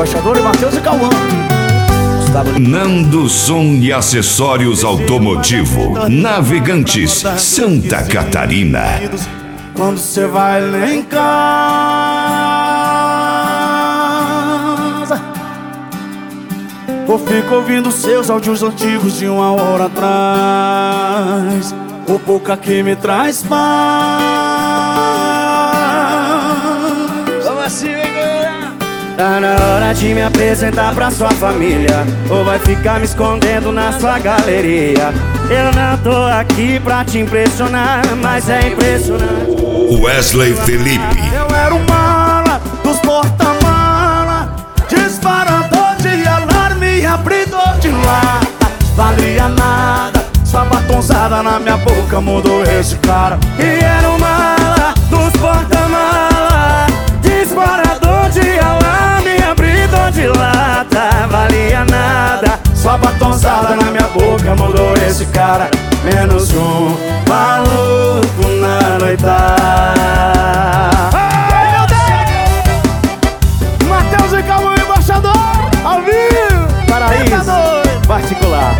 Embaixador e Matheus e Cauã. Nando Som e Acessórios Automotivo, Navegantes, Santa Catarina. Quando você vai lá em casa, eu fico ouvindo seus áudios antigos de 1 hora atrás. O boca que me traz paz. Vamos assim, tá na hora de me apresentar pra sua família, ou vai ficar me escondendo na sua galeria? Eu não tô aqui pra te impressionar, mas é impressionante. Wesley Felipe. Eu era o mala dos porta-mala, disparador de alarme e abridor de lata. Valia nada, sua batonzada na minha boca mudou esse cara. E era o mala dos porta-mala, disparador de alarme e abridor de lata. Valia nada, sua batonzada na minha boca mudou esse cara. Menos um maluco na noitada. Ai, meu Deus! Matheus e Cauã, embaixador, ao vivo. Paraíso particular.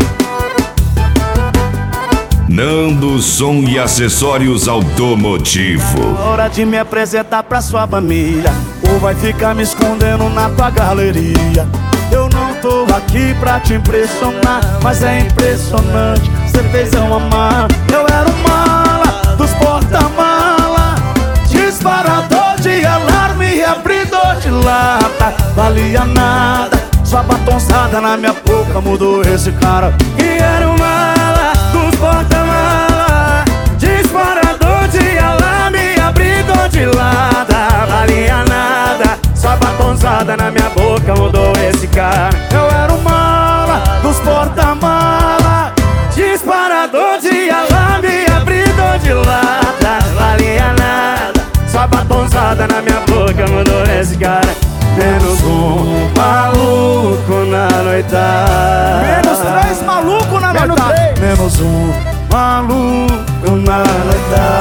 Nando Som e Acessórios Automotivo. Hora de me apresentar pra sua família, ou vai ficar me escondendo na tua galeria? Eu não tô aqui pra te impressionar, mas é impressionante, cê fez eu amar. Eu era o mala dos porta-mala, disparador de alarme e abridor de lata. Valia nada, sua batonzada na minha boca mudou esse cara. E era o mala dos porta-mala, disparador de alarme e abridor de lata. Valia nada, sua batonzada na minha boca mudou esse cara. Eu era o mala dos porta-mala, disparador de alarme e abridor de lata. Valia nada, sua batonzada na minha boca mudou esse cara. Menos um maluco na noitada. Menos 3 maluco na noitada. Menos um maluco na noitada.